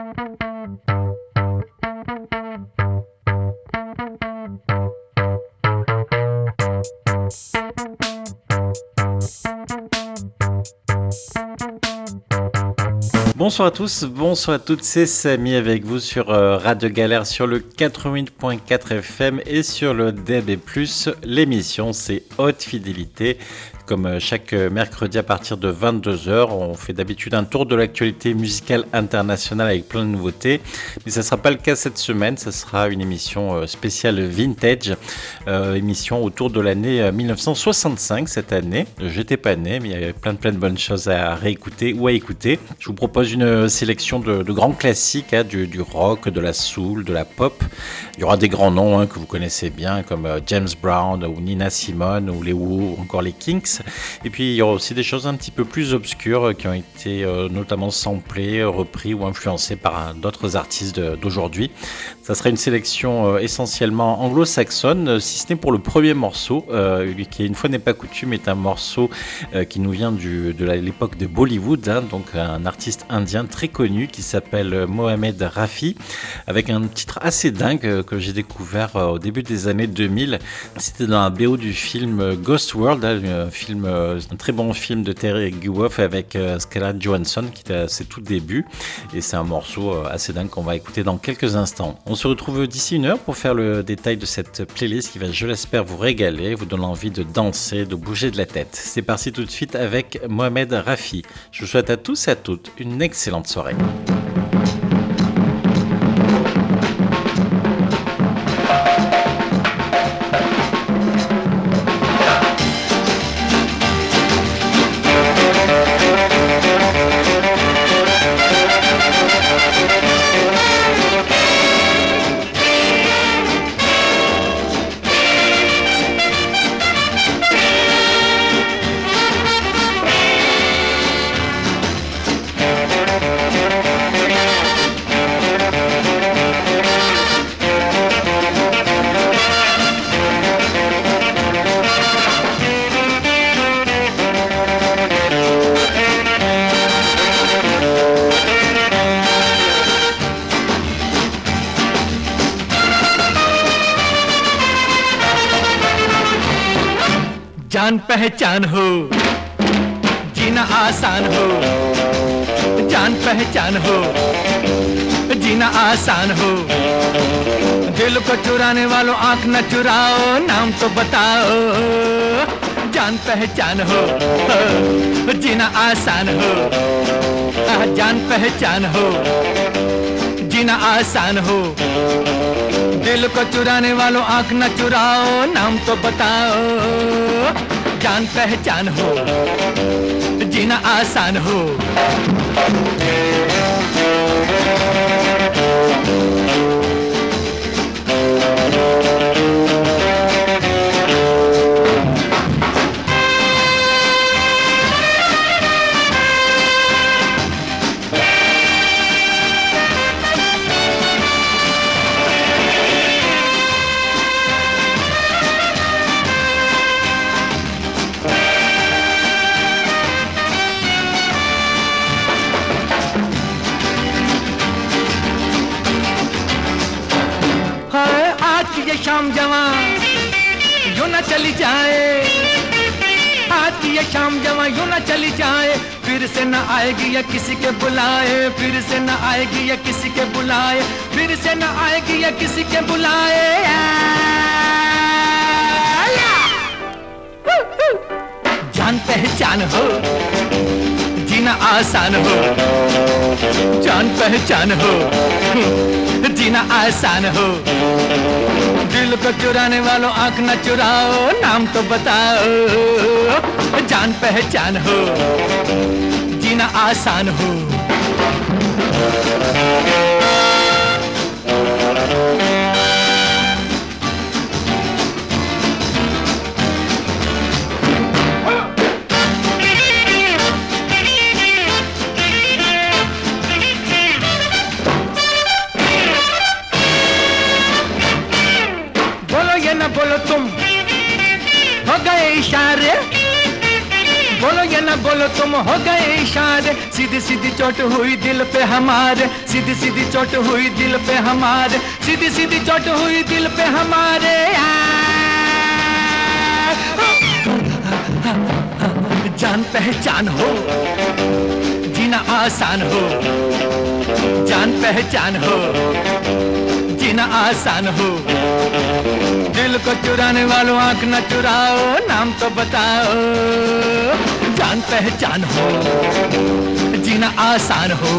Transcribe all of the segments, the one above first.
Bonsoir à tous, bonsoir à toutes, c'est Samy avec vous sur Radio Galère sur le 88.4 FM et sur le DAB+. L'émission c'est Haute Fidélité. Comme chaque mercredi à partir de 22h, on fait d'habitude un tour de l'actualité musicale internationale avec plein de nouveautés. Mais ça ne sera pas le cas cette semaine, ça sera une émission spéciale vintage, émission autour de l'année 1965 cette année. J'étais pas né, mais il y avait plein de bonnes choses à réécouter ou à écouter. Je vous propose une sélection de grands classiques, du rock, de la soul, de la pop. Il y aura des grands noms que vous connaissez bien comme James Brown ou Nina Simone ou les Who ou encore les Kinks. Et puis il y aura aussi des choses un petit peu plus obscures qui ont été notamment samplées, repris ou influencées par d'autres artistes d'aujourd'hui. Ça sera une sélection essentiellement anglo-saxonne, si ce n'est pour le premier morceau, qui une fois n'est pas coutume est un morceau qui nous vient de l'époque de Bollywood, donc un artiste indien très connu qui s'appelle Mohamed Rafi, avec un titre assez dingue que j'ai découvert au début des années 2000. C'était dans un BO du film Ghost World, un très bon film de Terry Gilliam avec Scarlett Johansson qui était à ses tout débuts, et c'est un morceau assez dingue qu'on va écouter dans quelques instants. On se retrouve d'ici une heure pour faire le détail de cette playlist qui va, je l'espère, vous régaler, vous donner envie de danser, de bouger de la tête. C'est parti tout de suite avec Mohamed Rafi. Je vous souhaite à tous et à toutes une excellente soirée. जान पहचान हो जीना आसान हो, जान पहचान हो जीना आसान हो, दिल को चुराने वालों आंख न चुराओ, नाम तो बताओ, जान पहचान हो जीना आसान हो, जान पहचान हो जीना आसान हो, दिल को चुराने वालों आंख न चुराओ, नाम तो बताओ, जान पहचान हो जीना आसान हो। शाम जवां यूं न चली जाए, आज की ये शाम जवां यूं न चली जाए, फिर से न आएगी या किसी के बुलाए, फिर से न आएगी या किसी के बुलाए, फिर से न आएगी या किसी के बुलाए। जान पहचान हो जीना आसान हो, जान पहचान हो जीना आसान हो, दिल को चुराने वालों आंख न चुराओ, नाम तो बताओ, जान पहचान हो जीना आसान हो। बोलो ये न बोलो तुम हो गए इशारे, बोलो ये ना बोलो तुम हो गए इशारे, सीधी सीधी चोट हुई दिल पे हमारे, सीधी सीधी चोट हुई दिल पे हमारे, सीधी सीधी चोट हुई दिल पे हमारे। जान पहचान हो, जीना आसान हो, जान पहचान हो, जीना आसान हो। दिल को चुराने वालों आंख न चुराओ, नाम तो बताओ। जान पहचान हो, जीना आसान हो।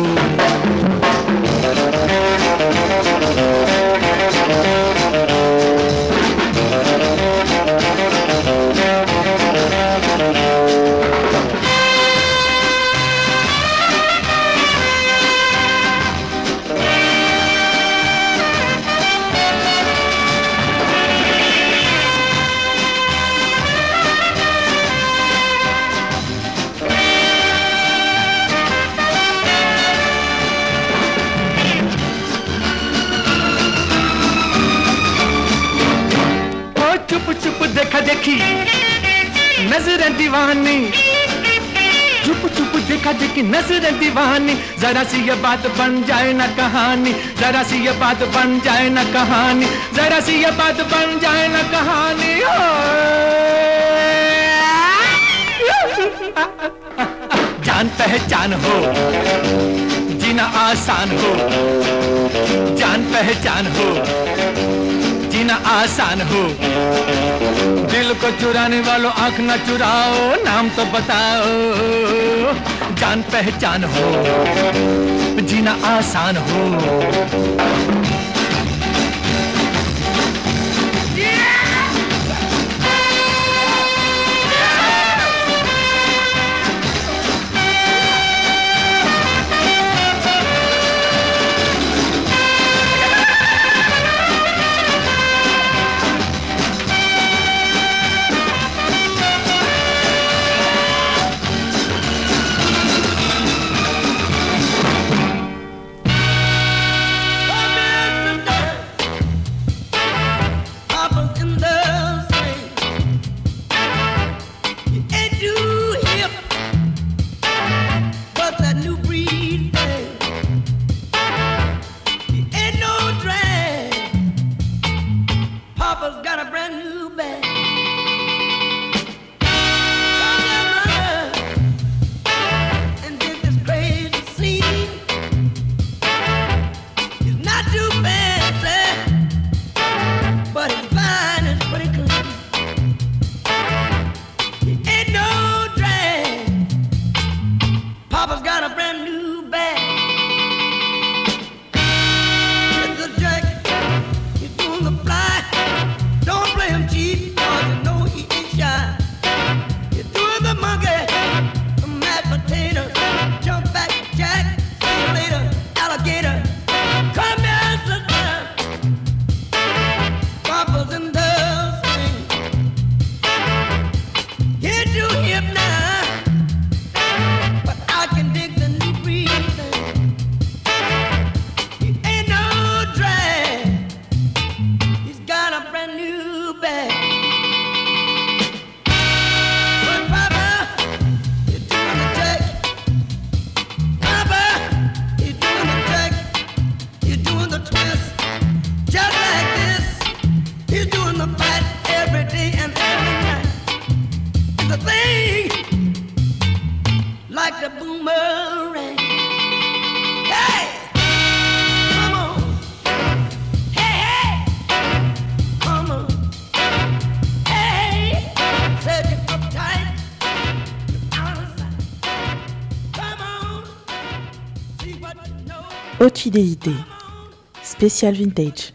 देखा देखी नजरें दीवानी, चुप चुप देखा देखी नजरें दीवानी, जरा सी ये बात बन जाए ना कहानी, जरा सी ये बात बन जाए ना कहानी, जरा सी ये बात बन जाए ना कहानी। जान पहचान हो, जीना आसान हो, जान पहचान हो, जीना आसान हो। दिल को चुराने वालों आंख न चुराओ, नाम तो बताओ। जान पहचान हो, जीना आसान हो। Haute fidélité, spécial vintage.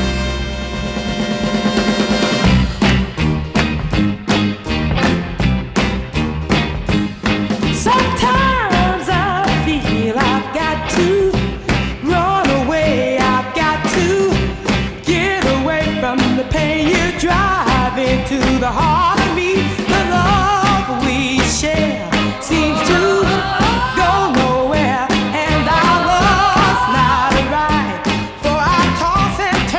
Sometimes I feel I've got to run away, I've got to get away from the pain you drive into the heart of me. The love we share seems to go nowhere, and our love's not right. For I toss and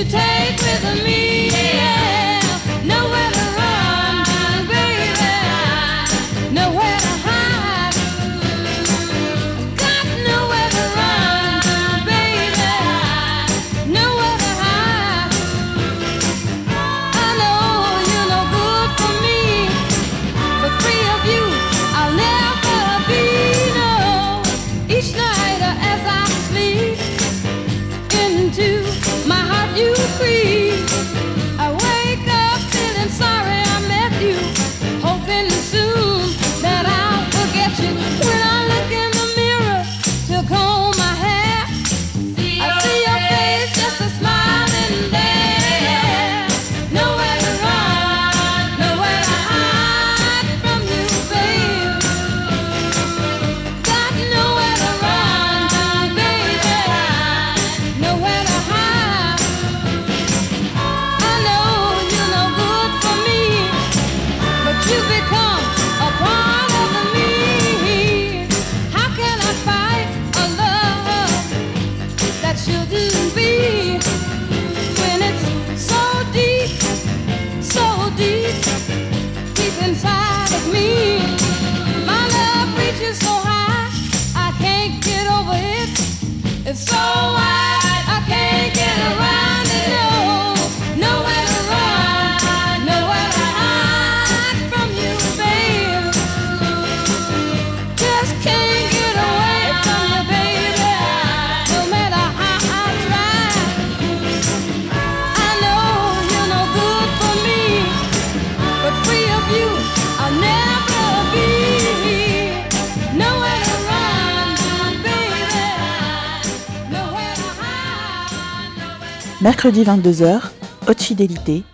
Mercredi 22h, Haute Fidélité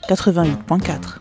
88.4.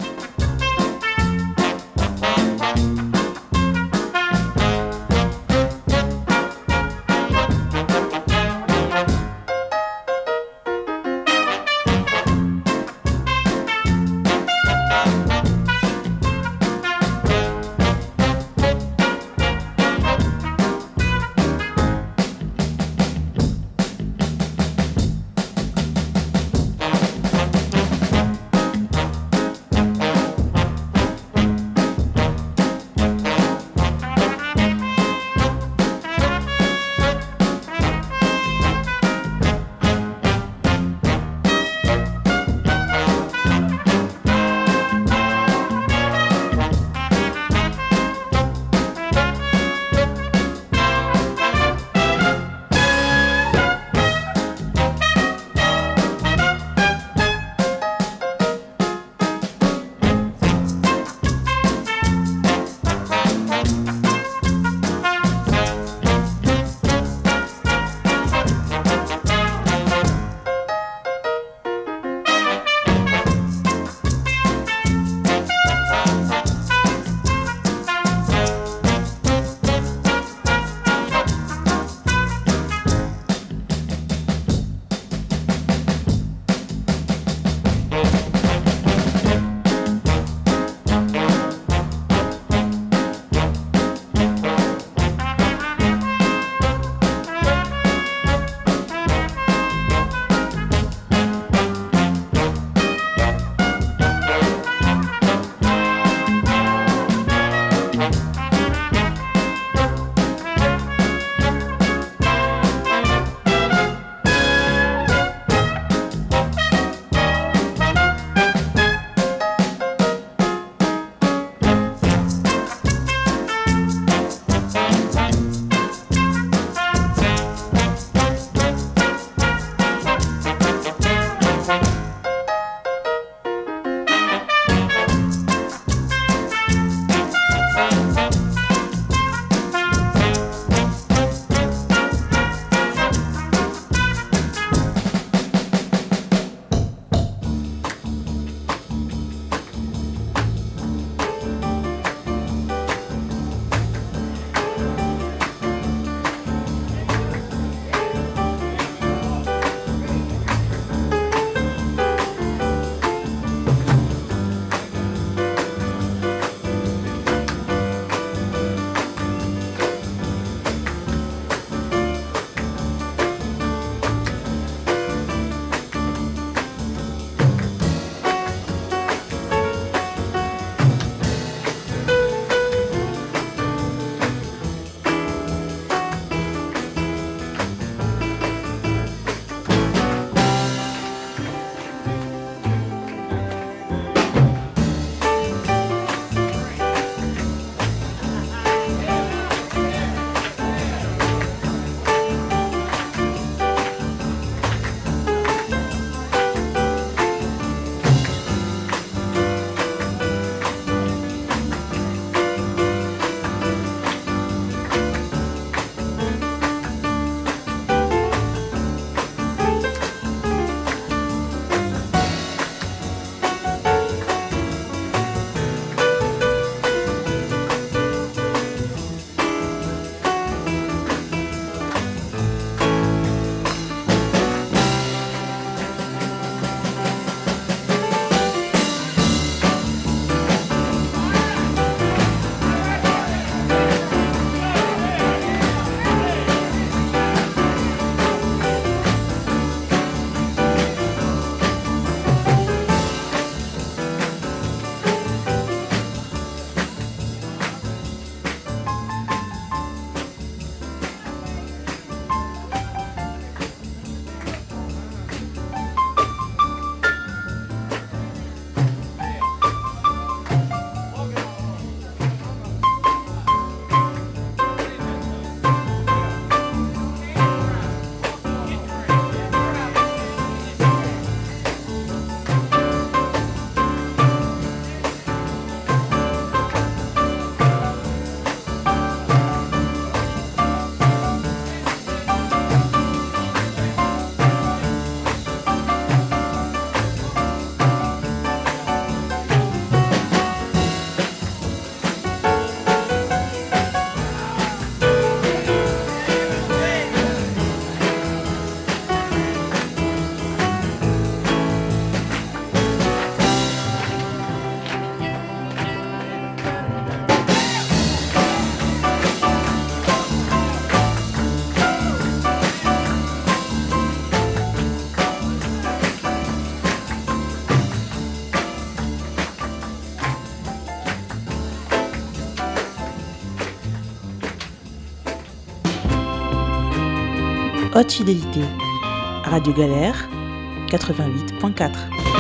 Haute Fidélité. Radio Galère, 88.4.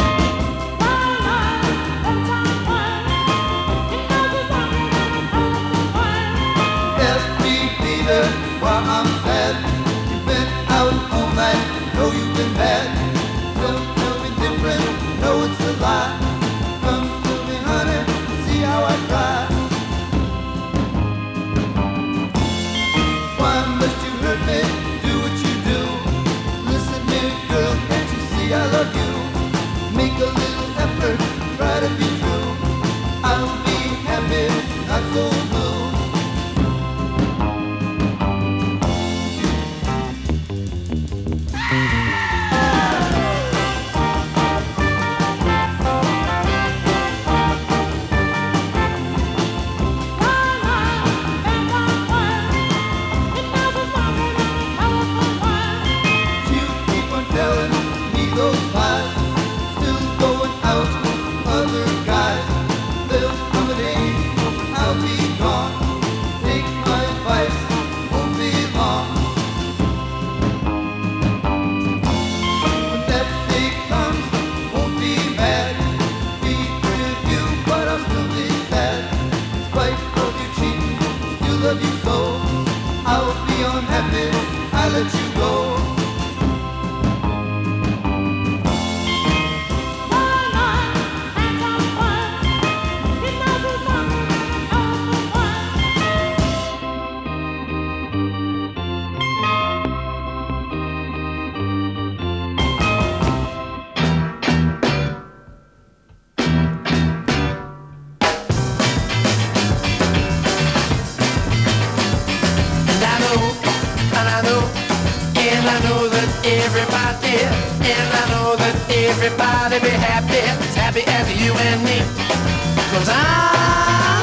While I'm sad, you've been out all night, know you've been bad. Don't tell me different, know it's a lie. Come to me, honey, see how I cry. Why must you hurt me, do what you do? Listen here, girl, can't you see I love you? Make a little effort, try to be true. I'll be happy, not so blue. Everybody be happy, as happy as you and me. 'Cause I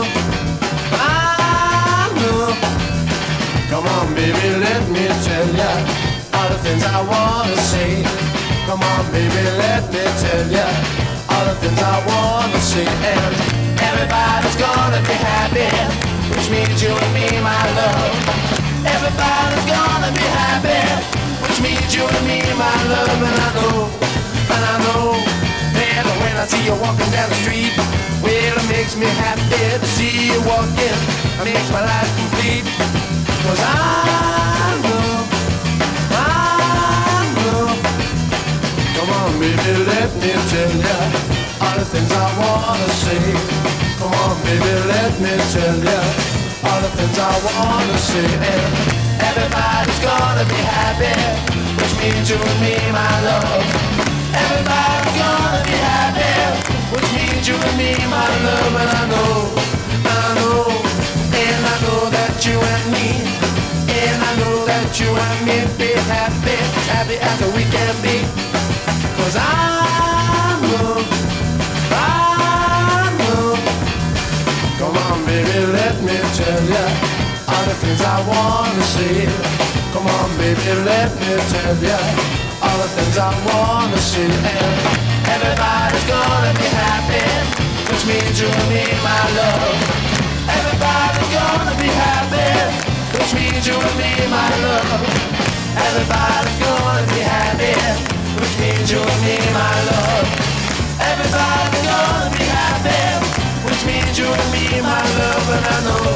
know. Come on, baby, let me tell ya all the things I wanna say. Come on, baby, let me tell ya all the things I wanna say. And everybody's gonna be happy, which means you and me, my love. Everybody's gonna be happy, which means you and me, my love. And I know that when I see you walking down the street, well, it makes me happy to see you walking. It makes my life complete. 'Cause I know. Come on, baby, let me tell ya all the things I wanna say. Come on, baby, let me tell ya all the things I wanna say. And everybody's gonna be happy, which means you and me, my love. Everybody's gonna be happy, which means you and me, my love. And I know, and I know that you and me, and I know that you and me be happy, as happy as we can be. 'Cause I know. Come on, baby, let me tell ya all the things I wanna say. Come on, baby, let me tell ya all the things I wanna see. And everybody's gonna be happy, which means you and me, my love. Everybody's gonna be happy, which means you and me, my love. Everybody's gonna be happy, which means you and me, my love. Everybody's gonna be happy, which means you and me, my love. And I know.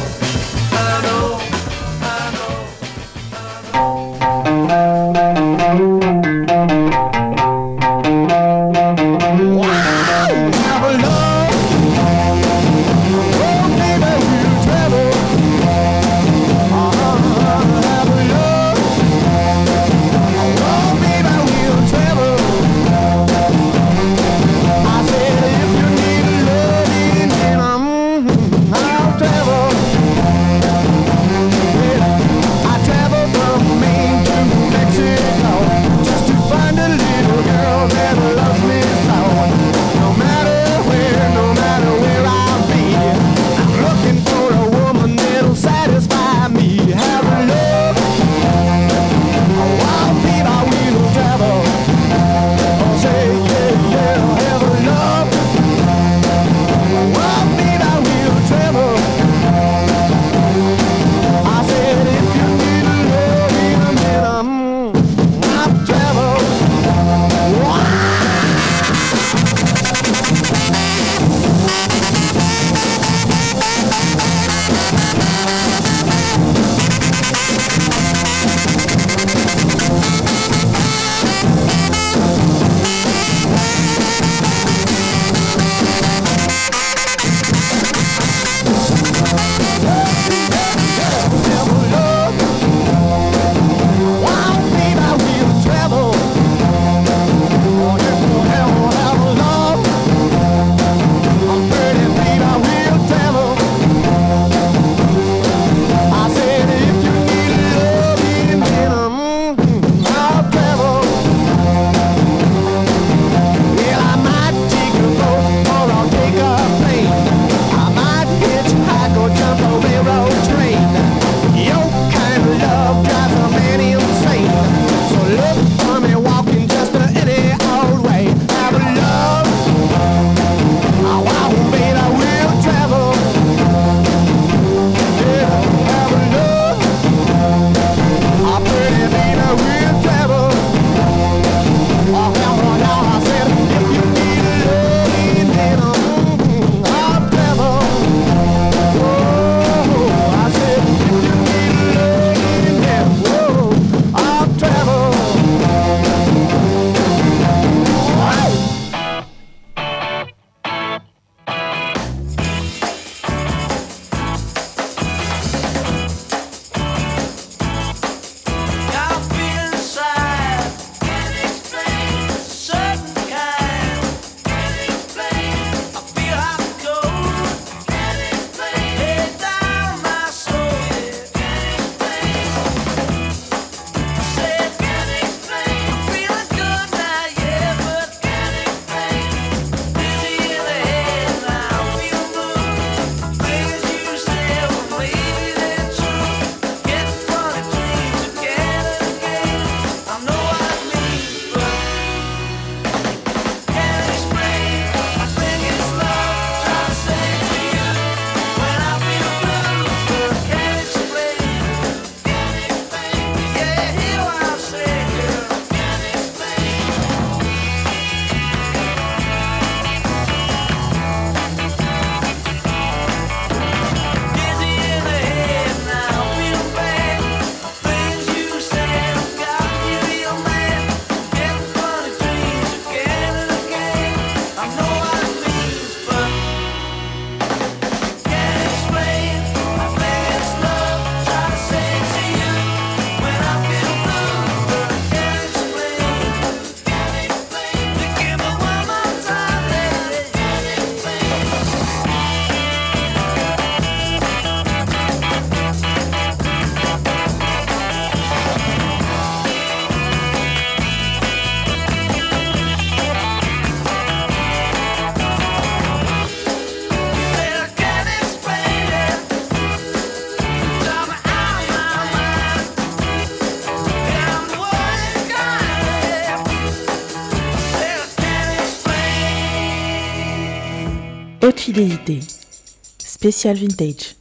Haute fidélité. Spécial vintage.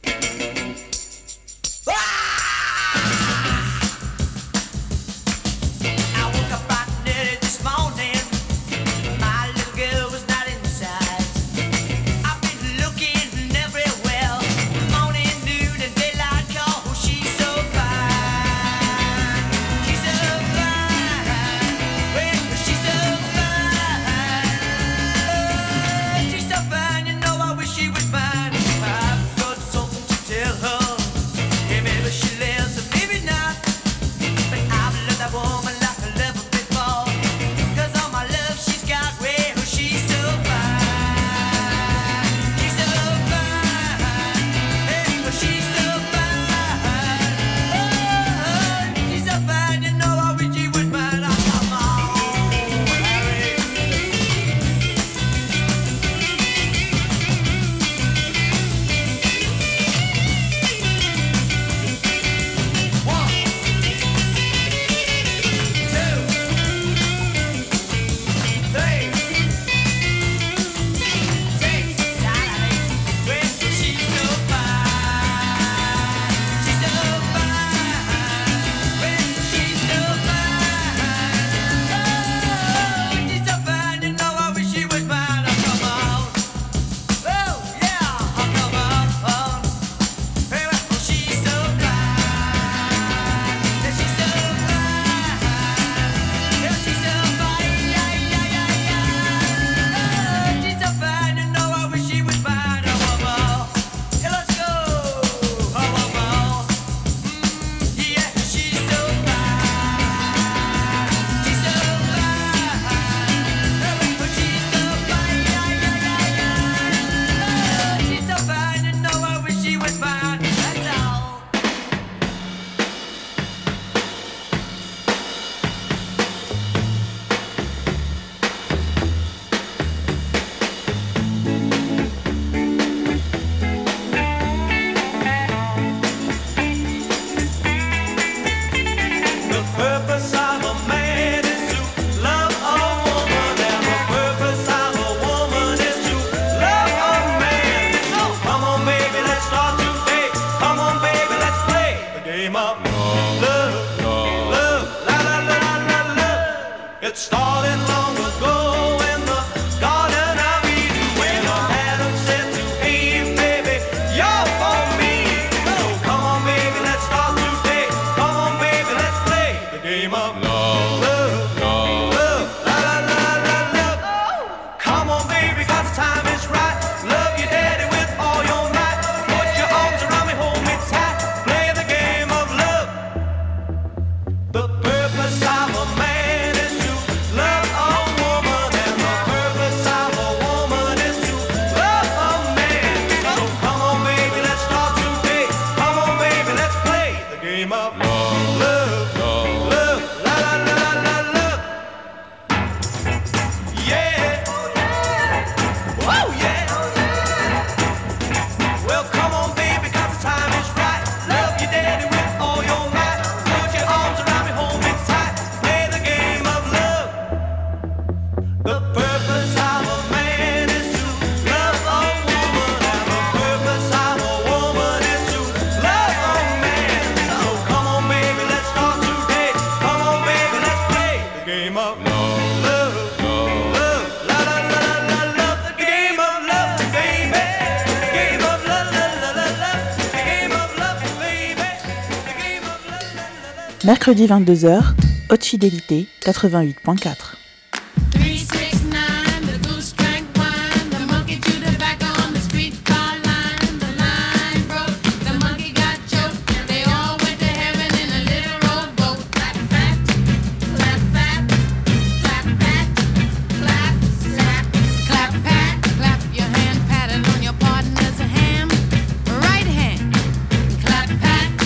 Mercredi 22h, Haute fidélité 88.4.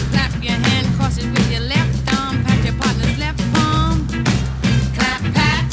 Clap,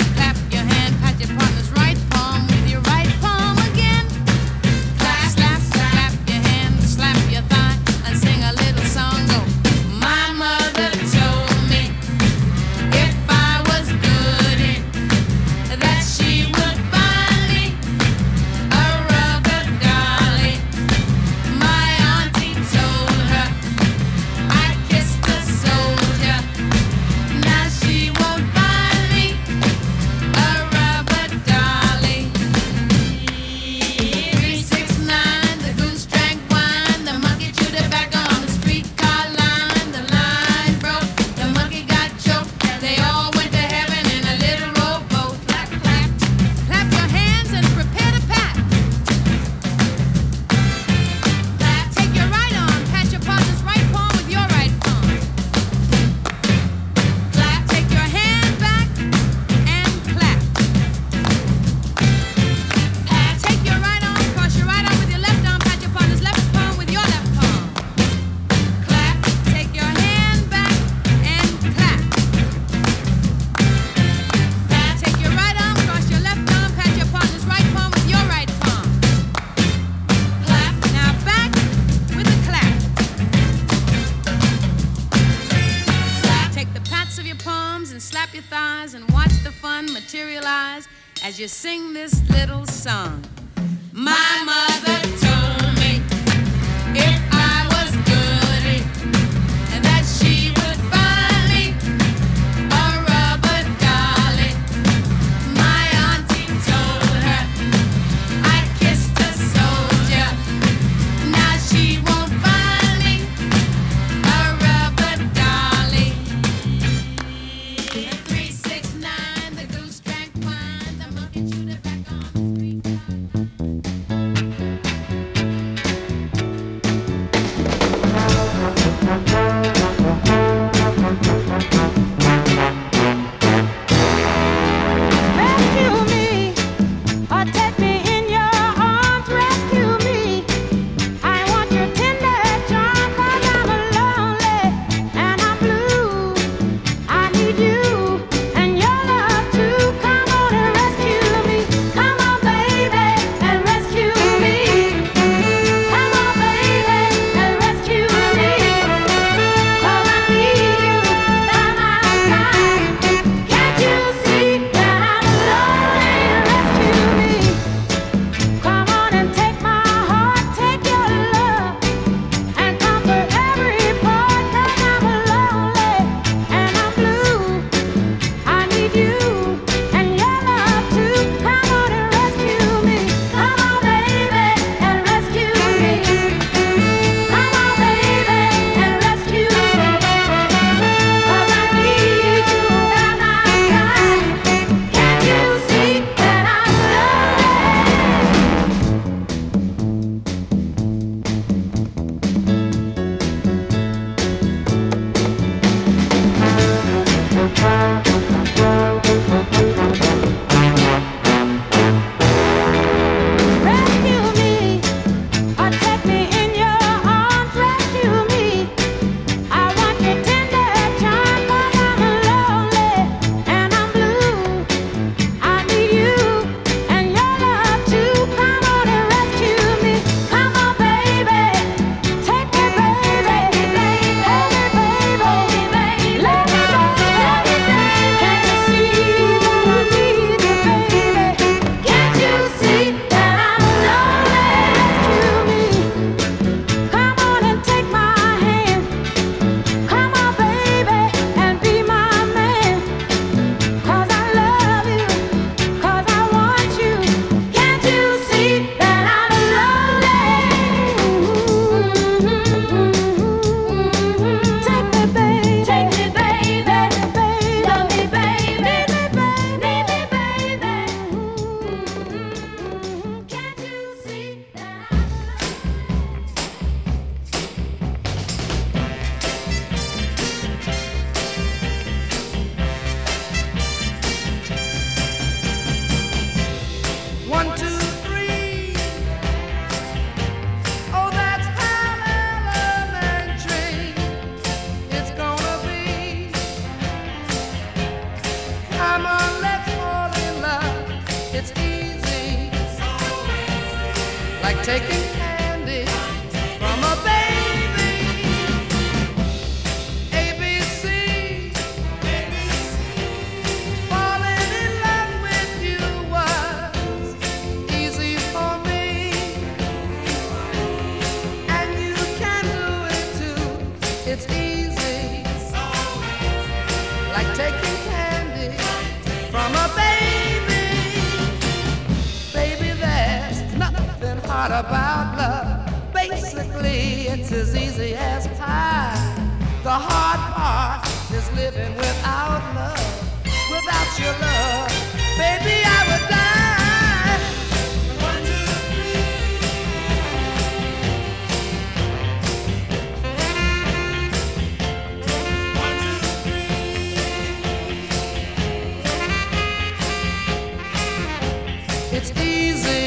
as you sing this little song. My mother told me if I was goody, and that she would buy me a rubber dolly. My auntie told her I kissed a soldier. Now she won't buy me a rubber dolly. 369, the goose drank wine, the monkey chewed it back on the street. Rescue me, or take me in your arms. Rescue me. I want your tender charm, 'cause I'm lonely and I'm blue. I need you and your love too. Come on and rescue me. Come on, baby, and rescue me. Come on, baby, and rescue me. 'Cause I need you by my side. Can't you see that I'm lonely? Rescue me. Come on and take my heart, take your love, and conquer every part. 'Cause I'm lonely and I'm blue. I need you and your love too. Come on and rescue me. Come on, baby, and rescue me. Come on, baby, and rescue me. 'Cause I need you by my side. Can't you see that I'm Rescue me, or take me in your arms. Rescue me. I want your tender charm, 'cause I'm lonely and I'm blue. I need you and your love too. Come on and rescue me. Come on, baby, take me, baby, hold me, baby, let me go. Can't you see that I need you, baby? Can't you see that I'm lonely? Rescue me. Come on and take my hand. Come on, baby, and be my man. 'Cause I love you, 'cause I want you. Can't you see that I'm lonely? Take me, baby, love me, baby, need me, baby. Can't you see that I'm One, two, three. Oh, that's how elementary it's gonna be. Come on, let's fall in love. It's easy, like taking candy from a baby. ABC, falling in love with you was easy for me, and you can do it too. It's easy, like taking candy from a baby. Baby, there's nothing hard about love. Basically, it's as easy as pie. The hard part is living without love. Without your love, baby, I would die. One, two, three. One, two, three. It's easy,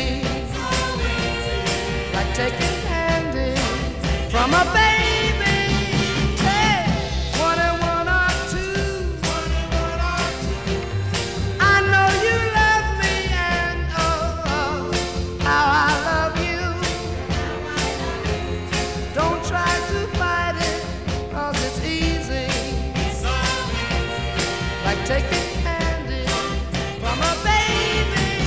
like taking candy from a baby. Hey, one and one are two. I know you love me, and oh, how I love you. Don't try to fight it, 'cause it's easy, like taking candy from a baby.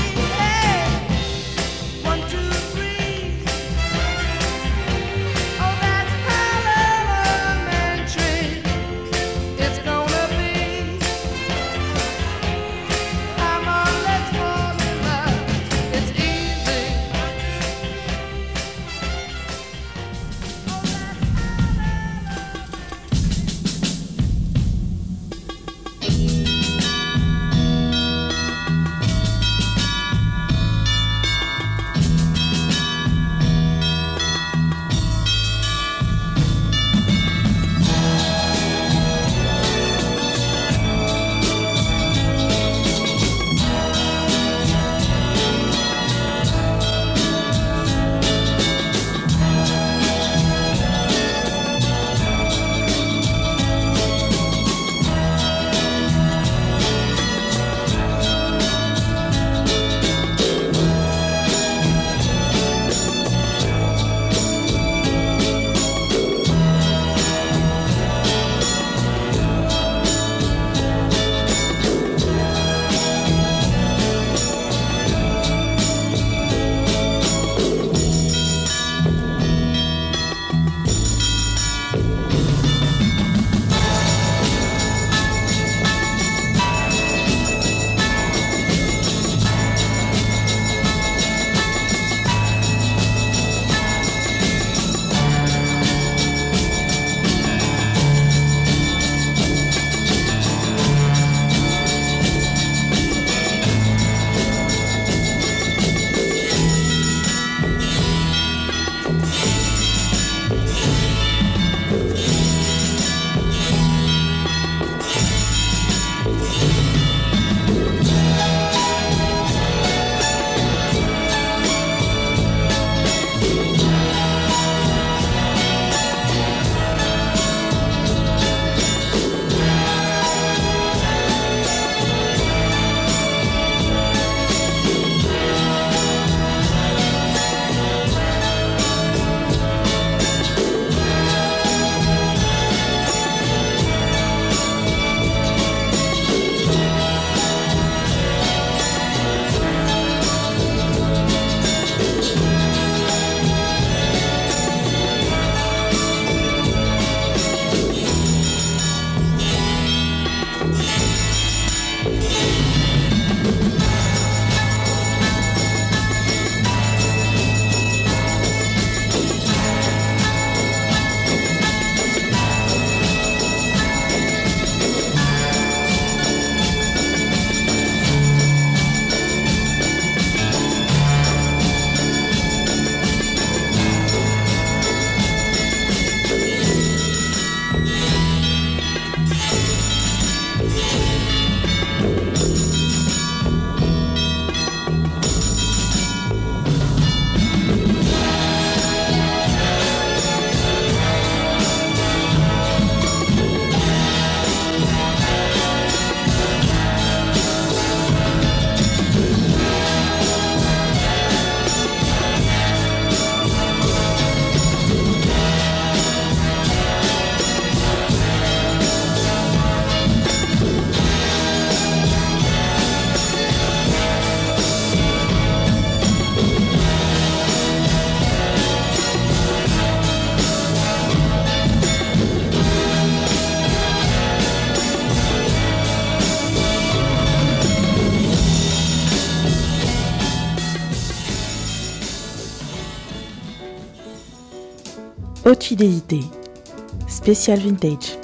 Haute fidélité. Spécial vintage.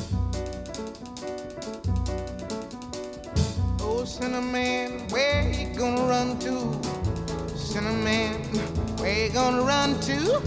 Oh, Cinnamon, where you gonna run to? Cinnamon, where you gonna run to?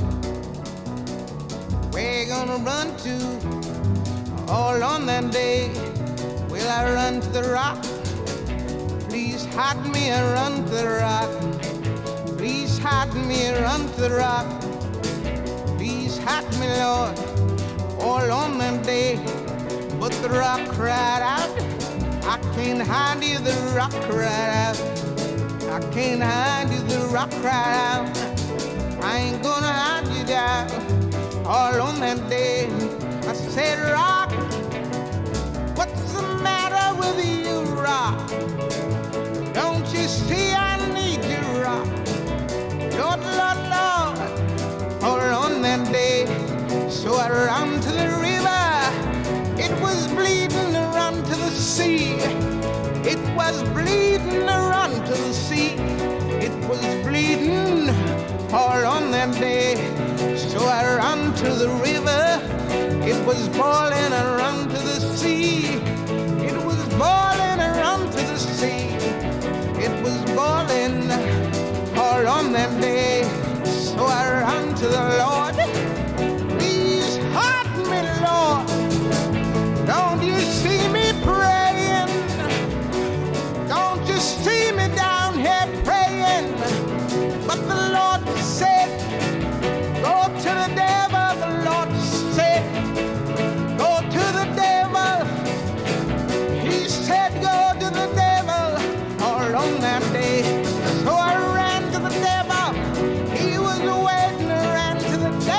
Where you gonna run to? All on that day, will I run to the rock? Please hide me and run to the rock. Please hide me and run to the rock. Please hide me, Lord, all on that day. But the rock cried out, I can't hide you, the rock cried out. I can't hide you, the rock cried out. I ain't gonna hide you down all on that day. I said, rock, what's the matter with you, rock? Don't you see I need you, rock? Lord, Lord, Lord, all on that day. So I ran to the river, it was bleeding to run to the sea. It was bleeding to run to the sea. It was bleeding all on that day. So I ran to the river, it was boiling and run to the sea. It was boiling and run to the sea. It was boiling all on that day. So I ran to the Lord. Please help me, Lord. Don't you see me praying? Don't you see me down here praying? But the Lord said, go to the devil. The Lord said, go to the devil. He said, go to the devil all on that day. So I ran to the devil. He was waiting, I ran to the devil.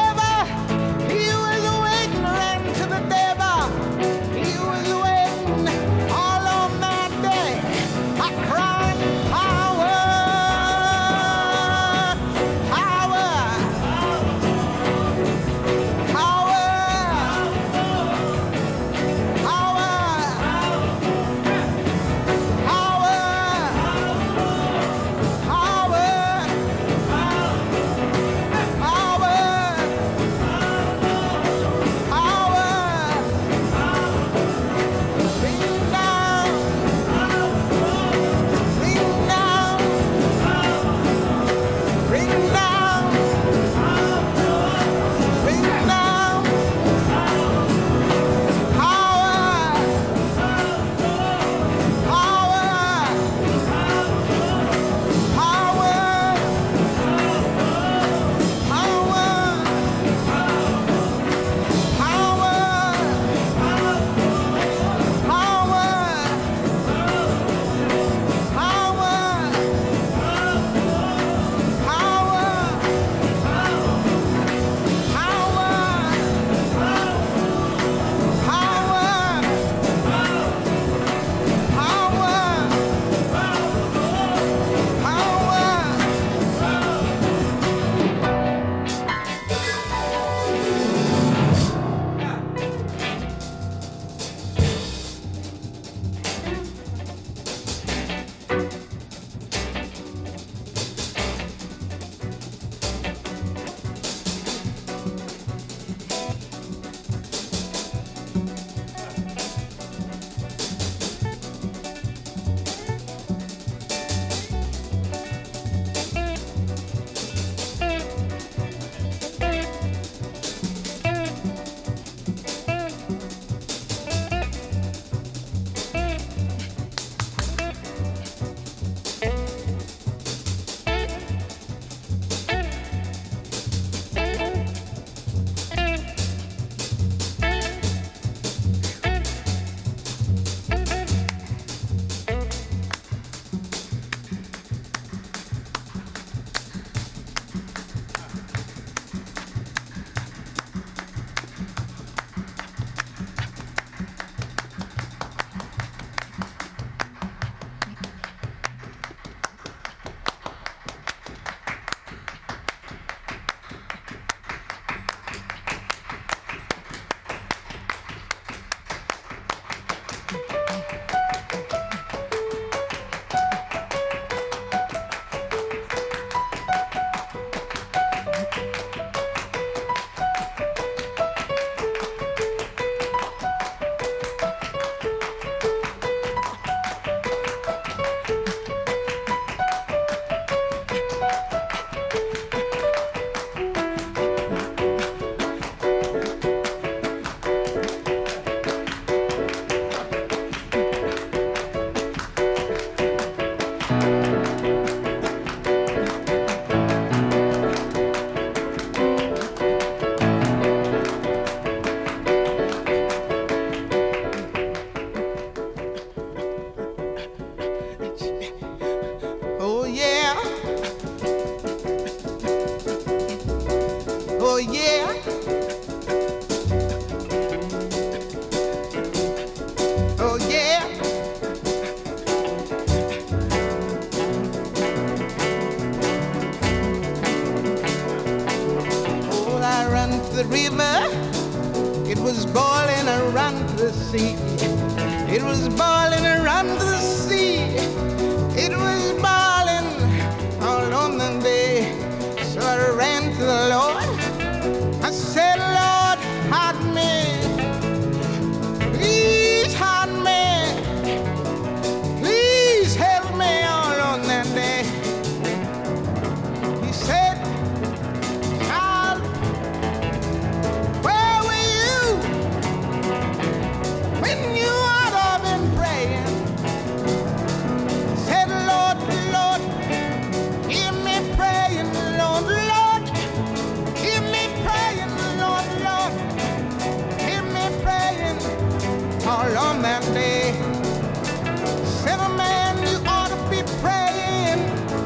yeah. Oh yeah. Oh, I run to the river. It was boiling around to the sea. It was boiling around to the sea. It was boiling all on the bay. So I ran to the Lord. I said, Lord, hide me. Please hide me. Please help me all on that day. He said, child, where were you when you ought to have been praying? Said, Lord, Lord, hear me praying, Lord, Lord, hear me praying, Lord, Lord, hear me praying all on that day. Said a man, you ought to be praying,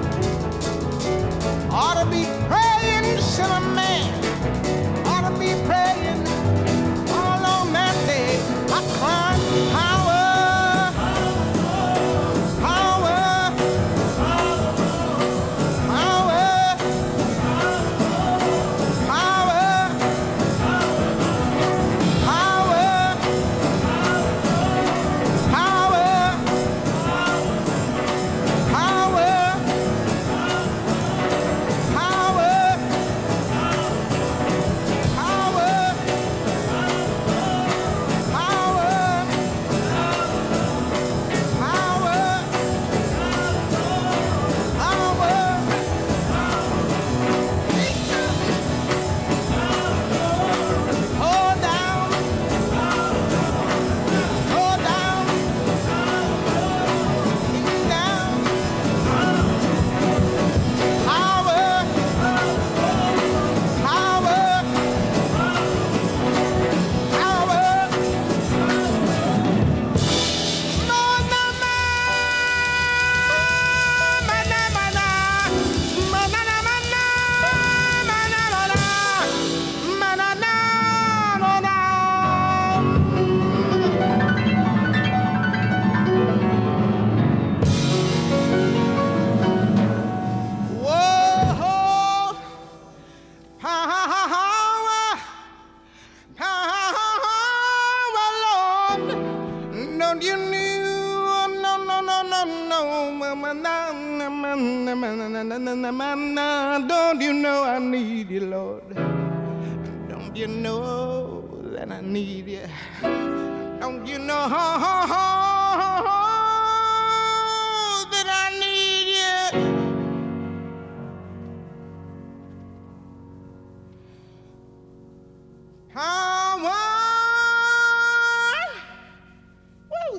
ought to be praying, said a man, ought to be praying all on that day. I cried, power, power, power, power, Don't you know I need you, Lord? Don't you know that I need you? Don't you know that I need you? Power. Woo.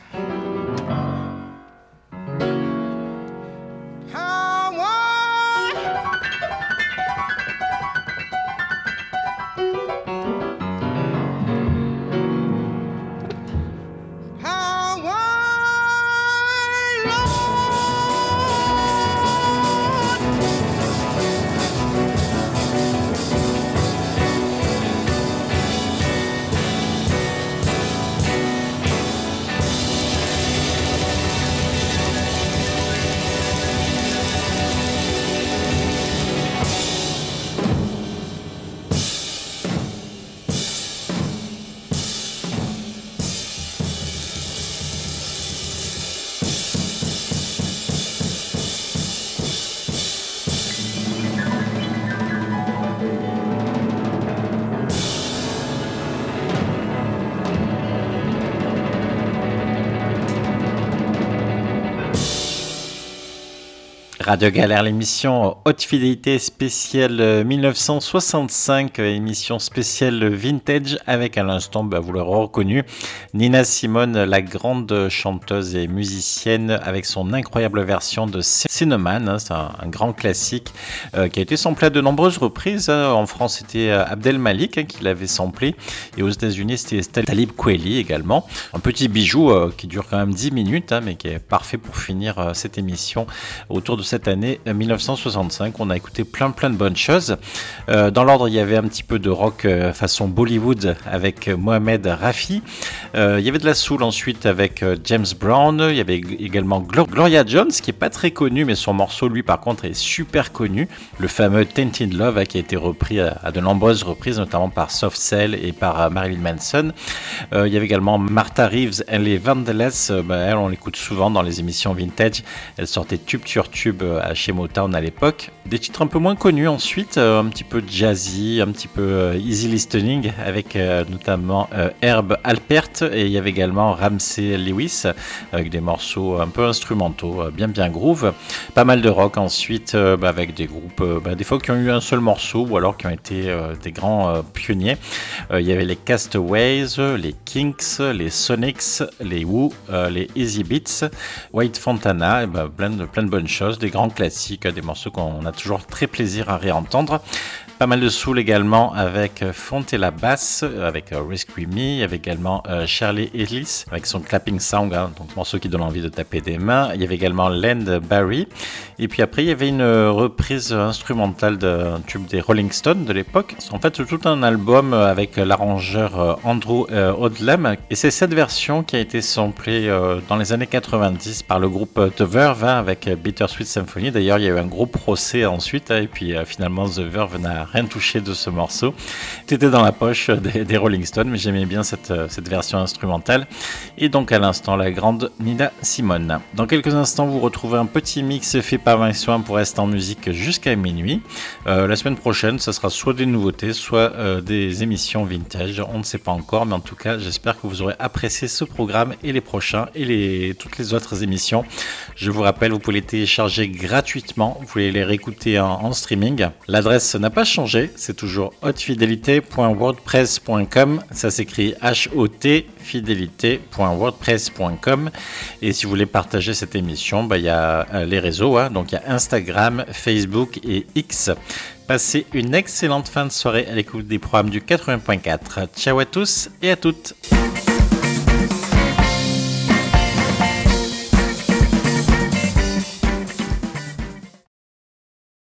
Radio Galère, l'émission Haute Fidélité spéciale 1965, émission spéciale vintage avec à l'instant, vous l'aurez reconnu, Nina Simone, la grande chanteuse et musicienne avec son incroyable version de Cinnamon, c'est un grand classique qui a été samplé à de nombreuses reprises. En France, c'était Abdel Malik qui l'avait samplé et aux États-Unis, c'était Talib Kweli également. Un petit bijou qui dure quand même 10 minutes, mais qui est parfait pour finir cette émission autour de cette cette année 1965. On a écouté plein de bonnes choses. Dans l'ordre, il y avait un petit peu de rock façon Bollywood avec Mohamed Rafi. Il y avait de la soul ensuite avec James Brown. Il y avait également Gloria Jones, qui est pas très connue, mais son morceau, lui, par contre, est super connu. Le fameux Tainted Love, qui a été repris à de nombreuses reprises, notamment par Soft Cell et par Marilyn Manson. Il y avait également Martha Reeves, elle est Vandeless. Elle, on l'écoute souvent dans les émissions vintage. Elle sortait tube sur tube chez Motown à l'époque. Des titres un peu moins connus ensuite, un petit peu jazzy, un petit peu easy listening, avec notamment Herb Alpert, et il y avait également Ramsey Lewis avec des morceaux un peu instrumentaux, bien groove. Pas mal de rock ensuite, avec des groupes des fois qui ont eu un seul morceau ou alors qui ont été des grands pionniers. Il y avait les Castaways, les Kinks, les Sonics, les Who, les Easy Beats, White Fontana, plein de bonnes choses, des grands classiques, des morceaux qu'on a toujours très plaisir à réentendre. Pas mal de soul également avec Fontella Bass, avec Rescue Me. Il y avait également Shirley Ellis avec son Clapping Song, donc morceau qui donne envie de taper des mains. Il y avait également Len Barry. Et puis après, il y avait une reprise instrumentale d'un tube des Rolling Stones de l'époque. En fait, c'est tout un album avec l'arrangeur Andrew Odlem. Et c'est cette version qui a été samplée dans les années 90 par le groupe The Verve avec Bittersweet Symphony. D'ailleurs, il y a eu un gros procès ensuite. Et puis finalement, The Verve n'a rien touché de ce morceau. C'était dans la poche des Rolling Stones, mais j'aimais bien cette version instrumentale. Et donc à l'instant, la grande Nina Simone. Dans quelques instants, vous retrouvez un petit mix fait par Vincent pour rester en musique jusqu'à minuit. La semaine prochaine, ça sera soit des nouveautés, soit des émissions vintage. On ne sait pas encore, mais en tout cas, j'espère que vous aurez apprécié ce programme et les prochains et toutes les autres émissions. Je vous rappelle, vous pouvez les télécharger gratuitement. Vous pouvez les réécouter en streaming. L'adresse n'a pas changé, c'est toujours hautefidélité.wordpress.com. Ça s'écrit HOT fidélité.wordpress.com. Et si vous voulez partager cette émission, il y a les réseaux, donc il y a Instagram, Facebook et X. Passez une excellente fin de soirée à l'écoute des programmes du 80.4. Ciao à tous et à toutes.